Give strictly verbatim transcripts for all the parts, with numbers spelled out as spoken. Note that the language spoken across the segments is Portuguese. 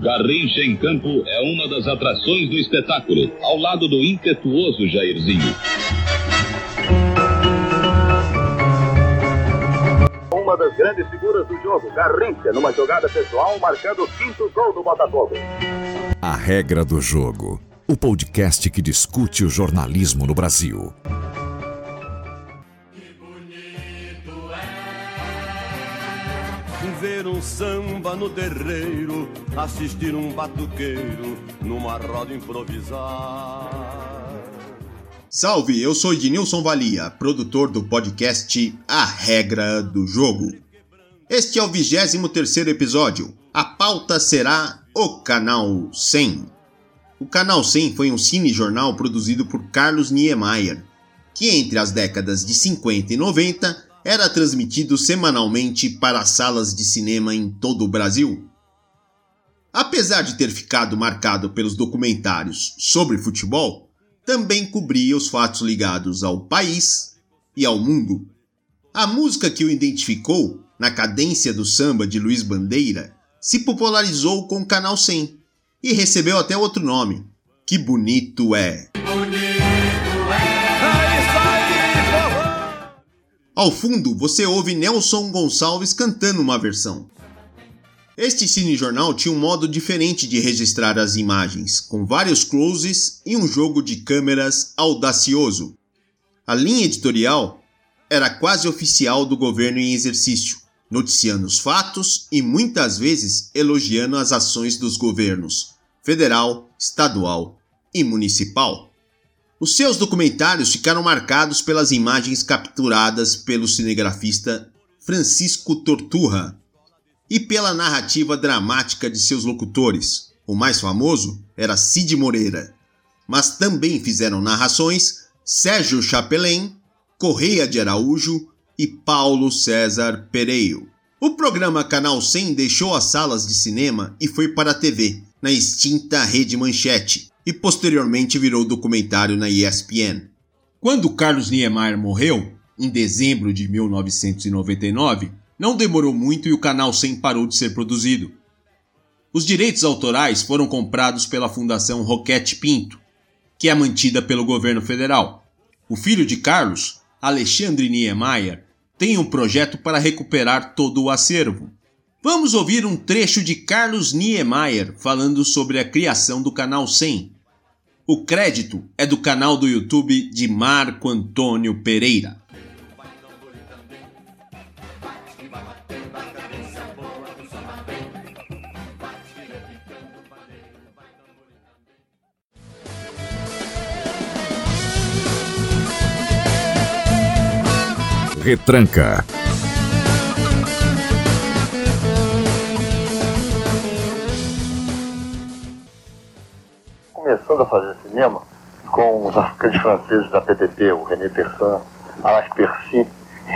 Garrincha em campo é uma das atrações do espetáculo, ao lado do impetuoso Jairzinho. Uma das grandes figuras do jogo, Garrincha, numa jogada pessoal, marcando o quinto gol do Botafogo. A Regra do Jogo, o podcast que discute o jornalismo no Brasil. Ver um samba no terreiro, assistir um batuqueiro numa roda improvisar. Salve, eu sou Ednilson Valia, produtor do podcast A Regra do Jogo. Este é o vigésimo terceiro episódio. A pauta será o Canal cem. O Canal cem foi um cinejornal produzido por Carlos Niemeyer, que entre as décadas de cinquenta e noventa era transmitido semanalmente para as salas de cinema em todo o Brasil. Apesar de ter ficado marcado pelos documentários sobre futebol, também cobria os fatos ligados ao país e ao mundo. A música que o identificou, na cadência do samba de Luiz Bandeira, se popularizou com o Canal cem e recebeu até outro nome: Que Bonito É. Ao fundo, você ouve Nelson Gonçalves cantando uma versão. Este cinejornal tinha um modo diferente de registrar as imagens, com vários closes e um jogo de câmeras audacioso. A linha editorial era quase oficial do governo em exercício, noticiando os fatos e muitas vezes elogiando as ações dos governos federal, estadual e municipal. Os seus documentários ficaram marcados pelas imagens capturadas pelo cinegrafista Francisco Torturra e pela narrativa dramática de seus locutores. O mais famoso era Cid Moreira, mas também fizeram narrações Sérgio Chapelain, Correia de Araújo e Paulo César Pereio. O programa Canal cem deixou as salas de cinema e foi para a T V, na extinta Rede Manchete, e posteriormente virou documentário na E S P N. Quando Carlos Niemeyer morreu, em dezembro de mil novecentos e noventa e nove, não demorou muito e o Canal cem parou de ser produzido. Os direitos autorais foram comprados pela Fundação Roquete Pinto, que é mantida pelo governo federal. O filho de Carlos, Alexandre Niemeyer, tem um projeto para recuperar todo o acervo. Vamos ouvir um trecho de Carlos Niemeyer falando sobre a criação do Canal cem. O crédito é do canal do YouTube de Marco Antônio Pereira. Retranca. Começando a fazer cinema com os aqueles franceses da P T P, o René Persin, Alain Persin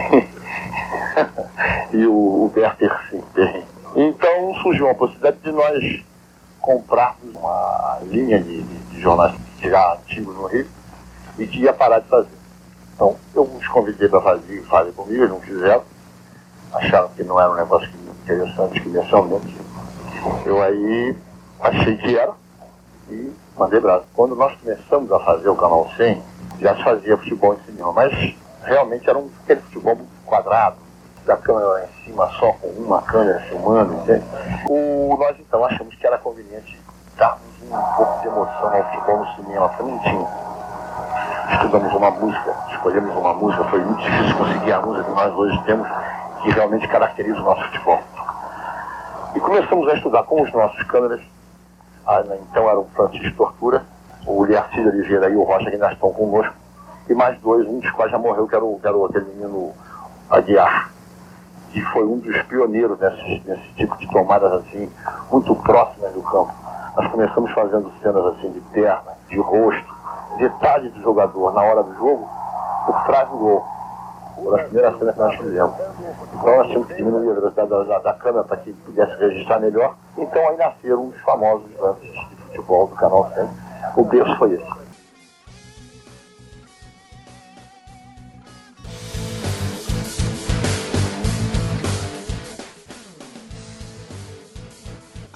e o Hubert Persin. Então surgiu a possibilidade de nós comprarmos uma linha de, de, de jornais já antigos no Rio e que ia parar de fazer. Então eu os convidei para fazer, fazer comigo, eles não fizeram, acharam que não era um negócio interessante, que inicialmente eu aí achei que era e mandei braço. Quando nós começamos a fazer o Canal cem, já se fazia futebol em cinema, mas realmente era um aquele futebol muito quadrado, da câmera lá em cima só com uma câmera filmando, entende? O, nós então achamos que era conveniente darmos um pouco de emoção ao futebol no cinema, porque não tinha. Estudamos uma música, escolhemos uma música, foi muito difícil conseguir a música que nós hoje temos, que realmente caracteriza o nosso futebol. E começamos a estudar com os nossos câmeras. Ah, então era o Francisco Torturra, o Liarcide Oliveira e o Rocha, que ainda estão conosco, e mais dois, um dos quais já morreu, que era, o, que era aquele menino Aguiar, que foi um dos pioneiros nesse, nesse tipo de tomadas assim, muito próximas do campo. Nós começamos fazendo cenas assim de perna, de rosto, detalhe do jogador na hora do jogo, por trás do gol. Foi a primeira cena que nós fizemos. Então nós tínhamos que diminuir a velocidade da, da, da câmera para que pudesse registrar melhor. Então aí nasceram os famosos lances de futebol do Canal cem. O berço foi esse.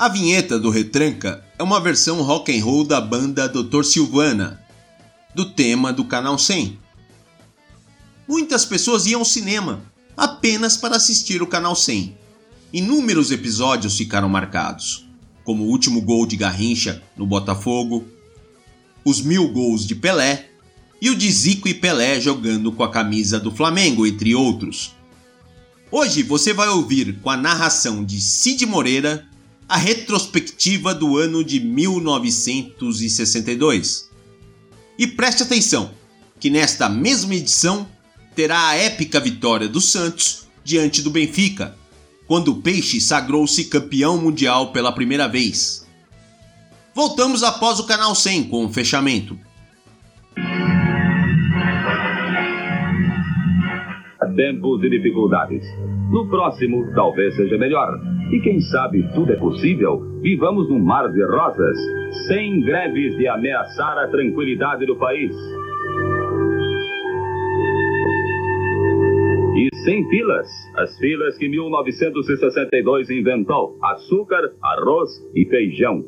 A vinheta do Retranca é uma versão rock and roll da banda doutor Silvana, do tema do Canal cem. Muitas pessoas iam ao cinema apenas para assistir o Canal cem. Inúmeros episódios ficaram marcados, como o último gol de Garrincha no Botafogo, os mil gols de Pelé e o de Zico e Pelé jogando com a camisa do Flamengo, entre outros. Hoje você vai ouvir, com a narração de Cid Moreira, a retrospectiva do ano de mil novecentos e sessenta e dois. E preste atenção, que nesta mesma edição terá a épica vitória do Santos diante do Benfica, quando o Peixe sagrou-se campeão mundial pela primeira vez. Voltamos após o Canal cem com o fechamento. Tempos e dificuldades. No próximo, talvez seja melhor. E quem sabe tudo é possível? Vivamos num mar de rosas, sem greves de ameaçar a tranquilidade do país. E sem filas, as filas que mil novecentos e sessenta e dois inventou: açúcar, arroz e feijão.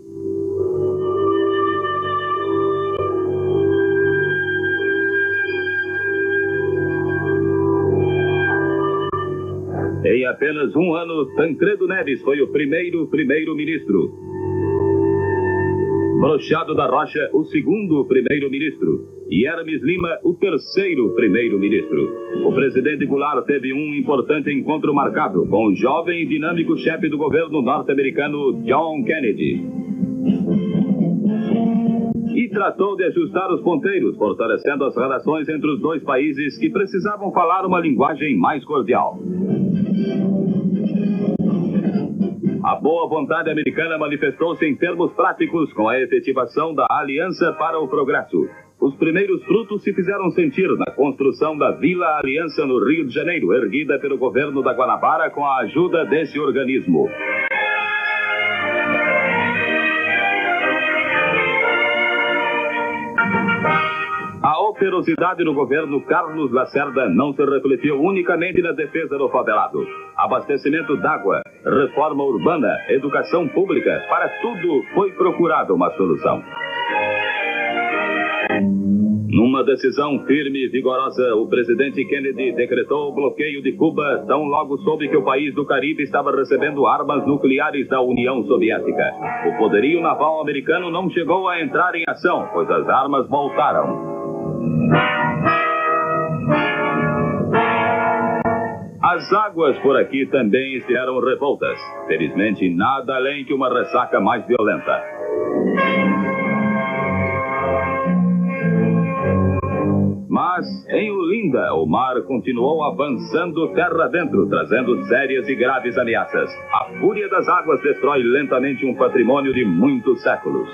Em apenas um ano, Tancredo Neves foi o primeiro primeiro-ministro. Brochado da Rocha, o segundo primeiro-ministro. E Hermes Lima, o terceiro primeiro-ministro. O presidente Goulart teve um importante encontro marcado com o jovem e dinâmico chefe do governo norte-americano John Kennedy. E tratou de ajustar os ponteiros, fortalecendo as relações entre os dois países que precisavam falar uma linguagem mais cordial. A boa vontade americana manifestou-se em termos práticos com a efetivação da Aliança para o Progresso. Os primeiros frutos se fizeram sentir na construção da Vila Aliança no Rio de Janeiro, erguida pelo governo da Guanabara com a ajuda desse organismo. A operosidade do governo Carlos Lacerda não se refletiu unicamente na defesa do favelado. Abastecimento d'água, reforma urbana, educação pública, para tudo foi procurada uma solução. Numa decisão firme e vigorosa, o presidente Kennedy decretou o bloqueio de Cuba tão logo soube que o país do Caribe estava recebendo armas nucleares da União Soviética. O poderio naval americano não chegou a entrar em ação, pois as armas voltaram. As águas por aqui também estiveram revoltas. Felizmente, nada além que uma ressaca mais violenta. Mas, em Olinda, o mar continuou avançando terra dentro, trazendo sérias e graves ameaças. A fúria das águas destrói lentamente um patrimônio de muitos séculos.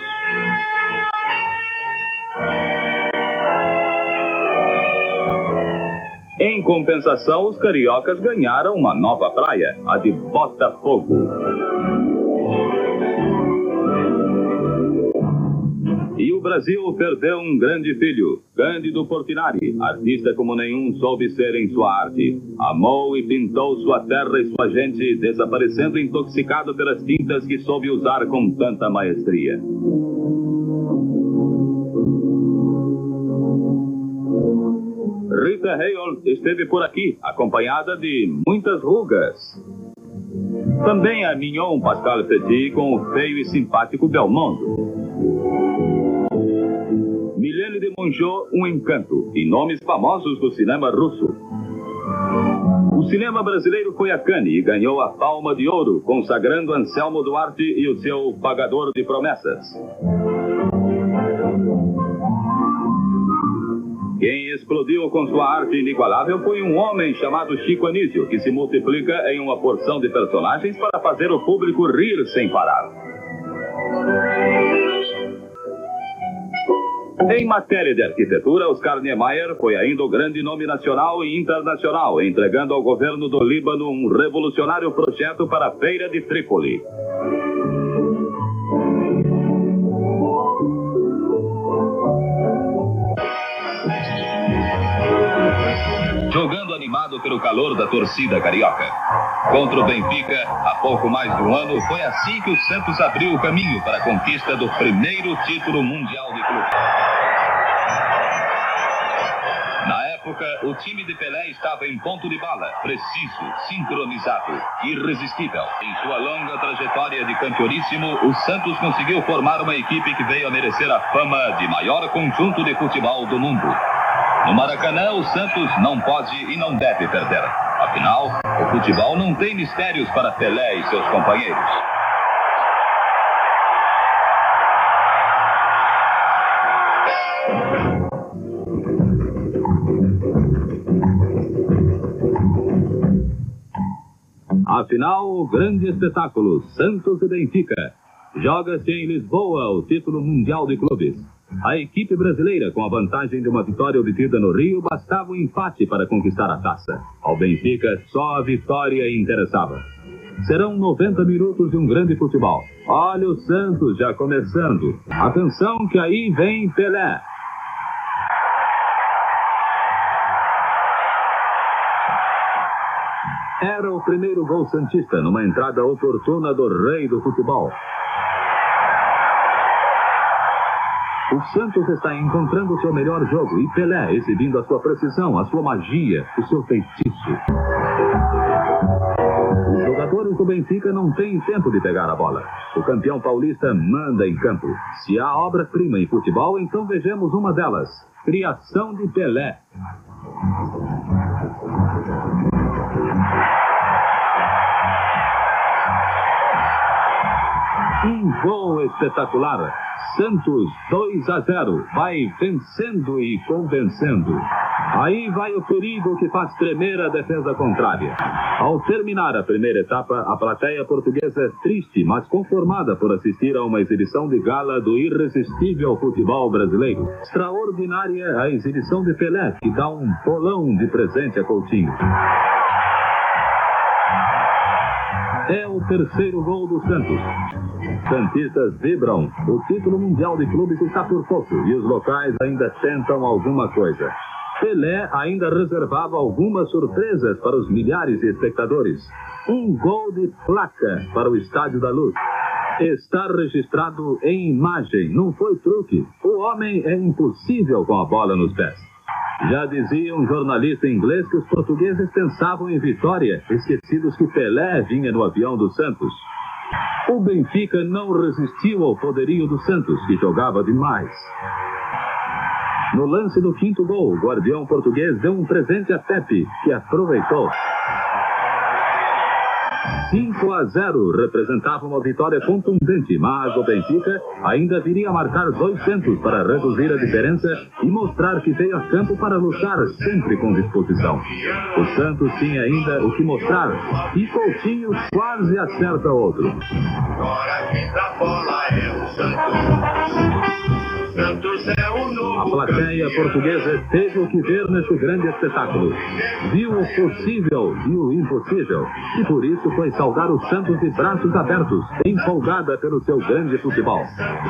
Em compensação, os cariocas ganharam uma nova praia, a de Botafogo. E o Brasil perdeu um grande filho, Cândido Portinari, artista como nenhum soube ser em sua arte. Amou e pintou sua terra e sua gente, desaparecendo intoxicado pelas tintas que soube usar com tanta maestria. Rita Hayworth esteve por aqui, acompanhada de muitas rugas. Também a Mignon Pascal Petit com o feio e simpático Belmondo. Milene de Mongeau, um encanto, e nomes famosos do cinema russo. O cinema brasileiro foi a Cannes e ganhou a Palma de Ouro, consagrando Anselmo Duarte e o seu Pagador de Promessas. Quem explodiu com sua arte inigualável foi um homem chamado Chico Anísio, que se multiplica em uma porção de personagens para fazer o público rir sem parar. Em matéria de arquitetura, Oscar Niemeyer foi ainda o grande nome nacional e internacional, entregando ao governo do Líbano um revolucionário projeto para a Feira de Trípoli. jogando animado pelo calor da torcida carioca. Contra o Benfica, há pouco mais de um ano, foi assim que o Santos abriu o caminho para a conquista do primeiro título mundial de clube. Na época, o time de Pelé estava em ponto de bala, preciso, sincronizado, irresistível. Em sua longa trajetória de campeoníssimo, o Santos conseguiu formar uma equipe que veio a merecer a fama de maior conjunto de futebol do mundo. No Maracanã, o Santos não pode e não deve perder. Afinal, o futebol não tem mistérios para Pelé e seus companheiros. Afinal, o grande espetáculo, Santos e Benfica. Joga-se em Lisboa o título mundial de clubes. A equipe brasileira, com a vantagem de uma vitória obtida no Rio, bastava um empate para conquistar a taça. Ao Benfica, só a vitória interessava. Serão noventa minutos de um grande futebol. Olha o Santos já começando. Atenção que aí vem Pelé. Era o primeiro gol santista numa entrada oportuna do rei do futebol. O Santos está encontrando o seu melhor jogo e Pelé exibindo a sua precisão, a sua magia, o seu feitiço. Os jogadores do Benfica não têm tempo de pegar a bola. O campeão paulista manda em campo. Se há obra-prima em futebol, então vejamos uma delas. Criação de Pelé. Um gol espetacular. Santos dois a zero. Vai vencendo e convencendo. Aí vai o perigo que faz tremer a defesa contrária. Ao terminar a primeira etapa, a plateia portuguesa é triste, mas conformada por assistir a uma exibição de gala do irresistível futebol brasileiro. Extraordinária a exibição de Pelé, que dá um bolão de presente a Coutinho. É o terceiro gol do Santos. Santistas vibram. O título mundial de clubes está por pouco e os locais ainda tentam alguma coisa. Pelé ainda reservava algumas surpresas para os milhares de espectadores. Um gol de placa para o Estádio da Luz. Está registrado em imagem, não foi truque. O homem é impossível com a bola nos pés. Já dizia um jornalista inglês que os portugueses pensavam em vitória, esquecidos que Pelé vinha no avião do Santos. O Benfica não resistiu ao poderio do Santos, que jogava demais. No lance do quinto gol, o guardião português deu um presente a Pepe, que aproveitou. cinco a zero representava uma vitória contundente, mas o Benfica ainda viria a marcar dois centos para reduzir a diferença e mostrar que veio a campo para lutar sempre com disposição. O Santos tinha ainda o que mostrar e Coutinho quase acerta outro. Agora quem dá bola é o Santos. A plateia portuguesa teve o que ver nesse grande espetáculo. Viu o possível e o impossível. E por isso foi saudar o Santos de braços abertos, empolgada pelo seu grande futebol.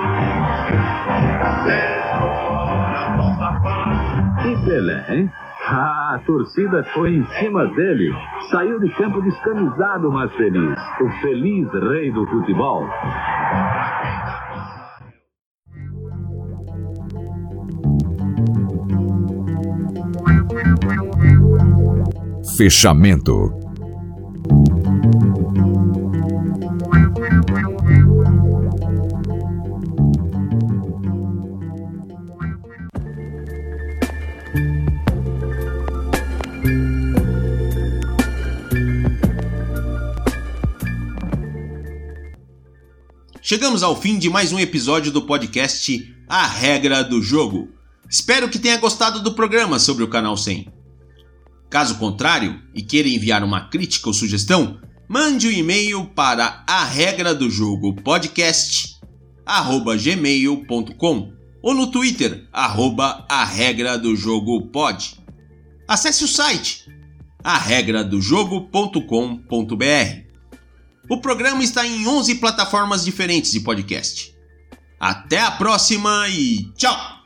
E Pelé, hein? Ah, a torcida foi em cima dele. Saiu de campo descamisado, mas feliz. O feliz rei do futebol. Fechamento. Chegamos ao fim de mais um episódio do podcast A Regra do Jogo. Espero que tenha gostado do programa sobre o Canal cem. Caso contrário, e queira enviar uma crítica ou sugestão, mande um e-mail para a regra do jogo podcast arroba gmail ponto com ou no Twitter, arroba a regra do jogo pod. Acesse o site a regra do jogo ponto com ponto b r. O programa está em onze plataformas diferentes de podcast. Até a próxima e tchau!